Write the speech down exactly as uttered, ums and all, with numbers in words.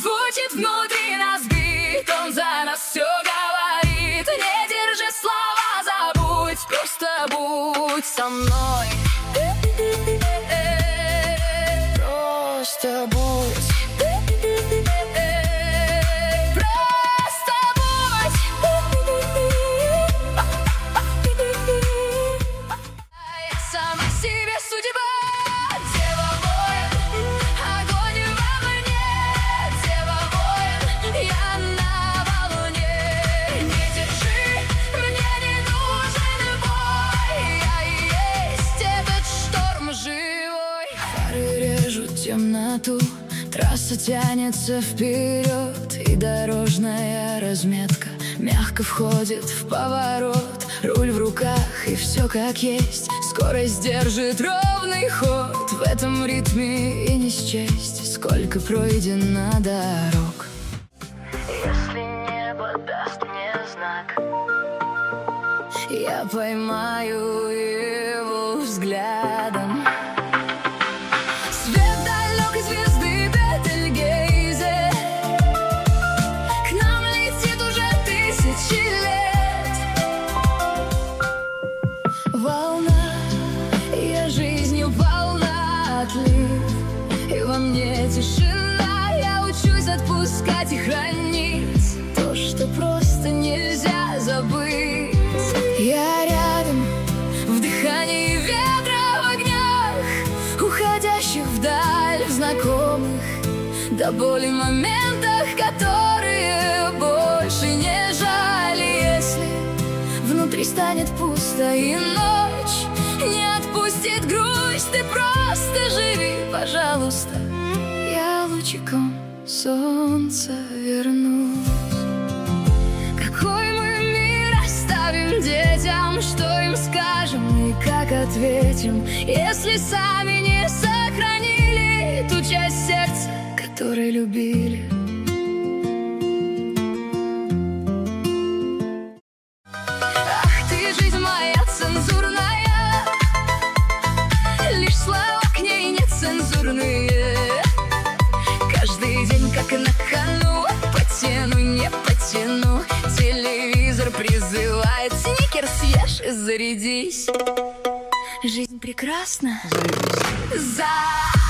Звучит внутри нас бит, он за нас все говорит. Не держи слова, забудь, просто будь со мной. Просто будь. Темноту, трасса тянется вперед, и дорожная разметка мягко входит в поворот. Руль в руках, и все как есть, скорость держит ровный ход. В этом ритме и не счесть, сколько пройдено дорог. Если небо даст мне знак, я поймаю его взглядом. Во мне тишина, я учусь отпускать и хранить то, что просто нельзя забыть. Я рядом, в дыхании ветра, в огнях, уходящих вдаль, в знакомых до боли моментах, которые больше не жаль. Если внутри станет пусто и ночь не отпустит грусть, ты просто живи, пожалуйста. Я лучиком солнца вернусь. Какой мы мир оставим детям, что им скажем и как ответим, если сами не сохранили ту часть сердца, которой любили. Ах ты, жизнь моя цензурная, лишь слова к ней нецензурные. Каждый день как на кону, потяну, не потяну. Телевизор призывает: сникерс съешь и зарядись. Жизнь прекрасна. За